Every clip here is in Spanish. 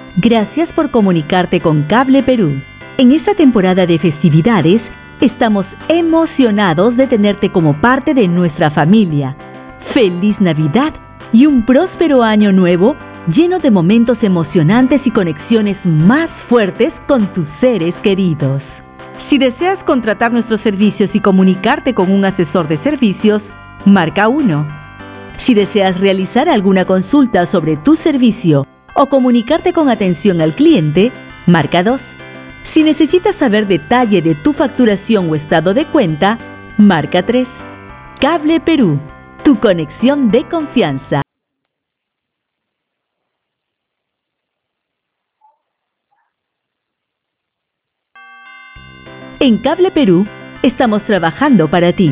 Gracias por comunicarte con Cable Perú. En esta temporada de festividades, estamos emocionados de tenerte como parte de nuestra familia. ¡Feliz Navidad y un próspero año nuevo lleno de momentos emocionantes y conexiones más fuertes con tus seres queridos! Si deseas contratar nuestros servicios y comunicarte con un asesor de servicios, marca 1. Si deseas realizar alguna consulta sobre tu servicio o comunicarte con atención al cliente, marca 2. Si necesitas saber detalle de tu facturación o estado de cuenta, marca 3. Cable Perú, tu conexión de confianza. En Cable Perú, estamos trabajando para ti.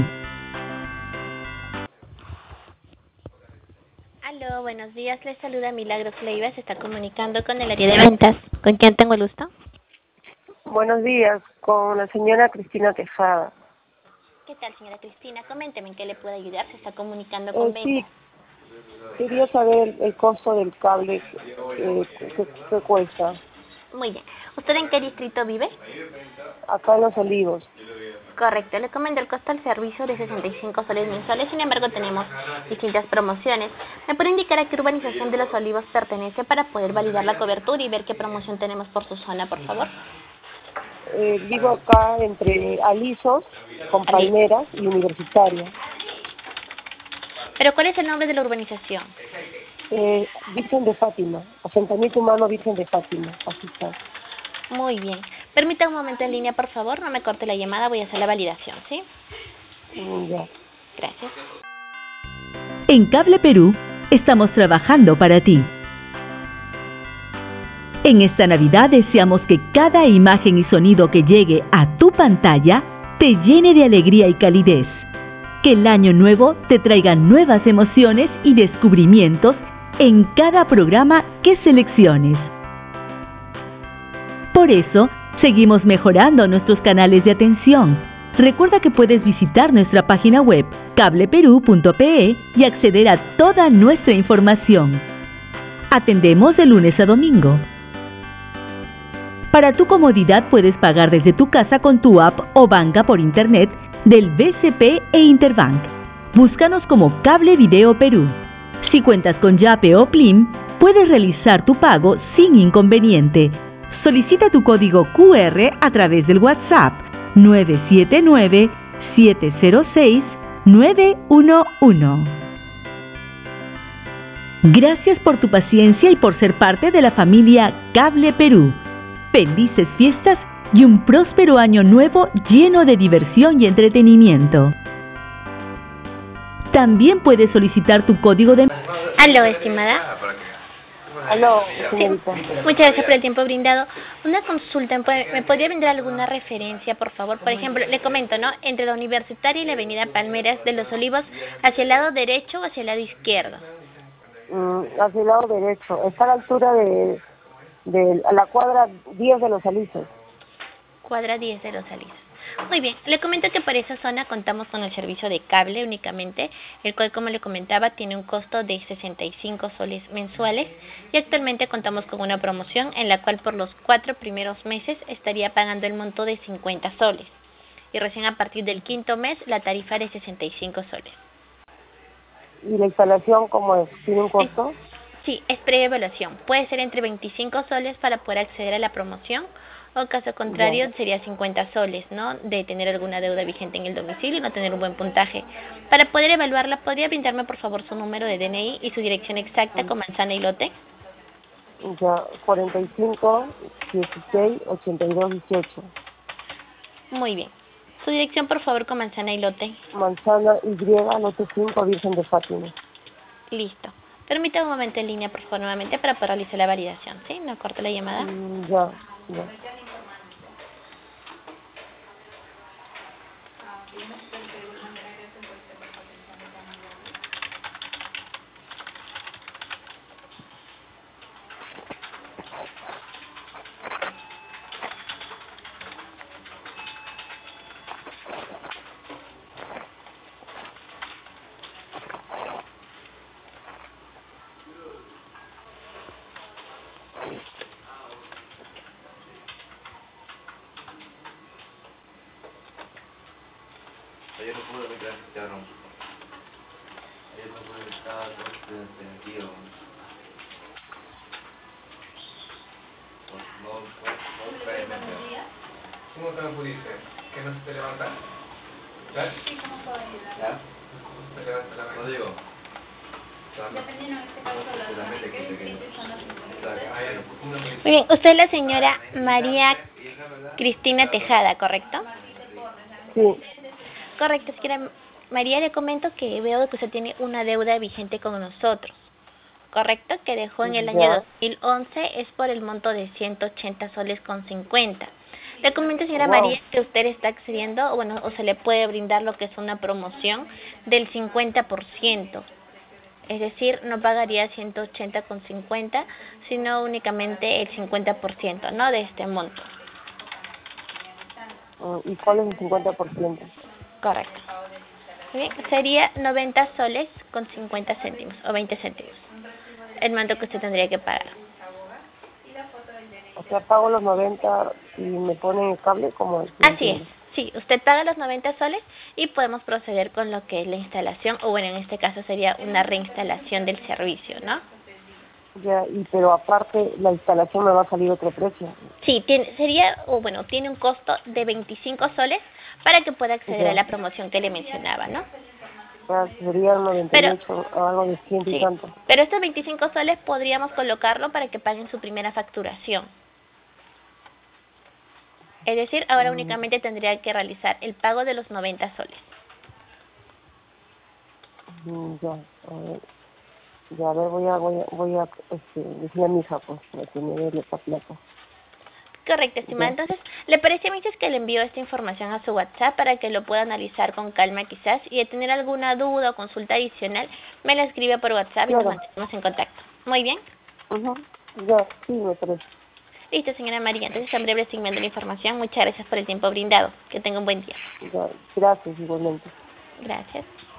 Aló, buenos días. Les saluda Milagros Leiva. Se está comunicando con el área de ventas. ¿Con quién tengo el gusto? Buenos días, con la señora Cristina Tejada. ¿Qué tal, señora Cristina? Coménteme en qué le puedo ayudar. Se está comunicando con ventas. Sí, quería saber el costo del cable, qué cuesta. Muy bien. ¿Usted en qué distrito vive? Acá en Los Olivos. Correcto. Le comento el costo del servicio de 65 soles mensuales. Sin embargo, tenemos distintas promociones. ¿Me puede indicar a qué urbanización de Los Olivos pertenece para poder validar la cobertura y ver qué promoción tenemos por su zona, por favor? Vivo acá entre Alisos, con Palmeras y Universitaria. ¿Pero cuál es el nombre de la urbanización? Virgen de Fátima, asentamiento humano Virgen de Fátima, así está. Muy bien. Permita un momento en línea, por favor. No me corte la llamada. Voy a hacer la validación, ¿sí? Ya. Gracias. En Cable Perú, estamos trabajando para ti. En esta Navidad deseamos que cada imagen y sonido que llegue a tu pantalla te llene de alegría y calidez. Que el año nuevo te traiga nuevas emociones y descubrimientos en cada programa que selecciones. Por eso, seguimos mejorando nuestros canales de atención. Recuerda que puedes visitar nuestra página web cableperú.pe y acceder a toda nuestra información. Atendemos de lunes a domingo. Para tu comodidad puedes pagar desde tu casa con tu app o banca por internet del BCP e Interbank. Búscanos como Cable Video Perú. Si cuentas con Yape o Plim, puedes realizar tu pago sin inconveniente. Solicita tu código QR a través del WhatsApp 979-706-911. Gracias por tu paciencia y por ser parte de la familia Cable Perú. Felices fiestas y un próspero año nuevo lleno de diversión y entretenimiento. También puedes solicitar tu código de... Aló, estimada. Aló, Sí, señorita. muchas gracias por el tiempo brindado. Una consulta, ¿me podría brindar alguna referencia, por favor? Por ejemplo, le comento, ¿no? Entre la Universitaria y la Avenida Palmeras de Los Olivos, ¿hacia el lado derecho o hacia el lado izquierdo? Hacia el lado derecho. Está a la altura a la cuadra 10 de Los Alisos. Cuadra 10 de Los Alisos. Muy bien, le comento que para esa zona contamos con el servicio de cable únicamente, el cual, como le comentaba, tiene un costo de 65 soles mensuales y actualmente contamos con una promoción en la cual por los 4 primeros meses estaría pagando el monto de 50 soles y recién a partir del 5º mes la tarifa de 65 soles. ¿Y la instalación cómo es? ¿Tiene un costo? Sí, es preevaluación. Puede ser entre 25 soles para poder acceder a la promoción o caso contrario Ya. sería 50 soles, ¿no? De tener alguna deuda vigente en el domicilio y no tener un buen puntaje. Para poder evaluarla, ¿podría brindarme por favor su número de DNI y su dirección exacta con manzana y lote? Ya, 45, 16, 82, 18. Muy bien. Su dirección por favor con manzana y lote. Manzana Y, lote 5, Virgen de Fátima. Listo. Permítame un momento en línea por favor nuevamente para poder realizar la validación, ¿sí? No corte la llamada. Ya. ayer no pude, me quedaron. Ayer no pude estar tío. No trae mente. ¿Cómo te lo pudiste? ¿Que no se te levanta? ¿Ves? Sí, ¿cómo puedo ayudar? ¿Ya? Se levanta la mano. No digo. Dependiendo en este caso las que son las Muy bien, usted es la señora María Cristina Tejada, ¿correcto? Sí, Correcto, señora María, le comento que veo que usted tiene una deuda vigente con nosotros, ¿correcto? Que dejó en el año ya. 2011, es por el monto de 180 soles con 50. Le comento, señora Wow. María, que usted está accediendo, o se le puede brindar lo que es una promoción del 50%. Es decir, no pagaría 180 con 50, sino únicamente el 50%, ¿no? De este monto. ¿Y cuál es el 50%? Correcto. Bien, sería 90 soles con 50 céntimos o 20 céntimos. El monto que usted tendría que pagar. O sea, pago los 90 y me ponen el cable como el... Así es. Sí, usted paga los 90 soles y podemos proceder con lo que es la instalación, o bueno, en este caso sería una reinstalación del servicio, ¿no? Ya, pero aparte la instalación me va a salir otro precio. Sí, tiene un costo de 25 soles para que pueda acceder Ya. a la promoción que le mencionaba, ¿no? Ya, sería 98 o algo de 100 y Sí, tanto. pero estos 25 soles podríamos colocarlo para que paguen su primera facturación. Es decir, ahora únicamente tendría que realizar el pago de los 90 soles. Ya, a ver. Ya, a ver, voy a decirle a mi hija, pues, para que me dé esta plata. Correcto, estimada. Ya. Entonces, ¿le parece, Mises, que le envío esta información a su WhatsApp para que lo pueda analizar con calma quizás? Y de tener alguna duda o consulta adicional, me la escribe por WhatsApp y nos Claro. mantenemos en contacto. Muy bien. Ya, sí, me parece. Listo, señora María. Entonces, en breve se enviando la información. Muchas gracias por el tiempo brindado. Que tenga un buen día. Ya, gracias igualmente. Gracias.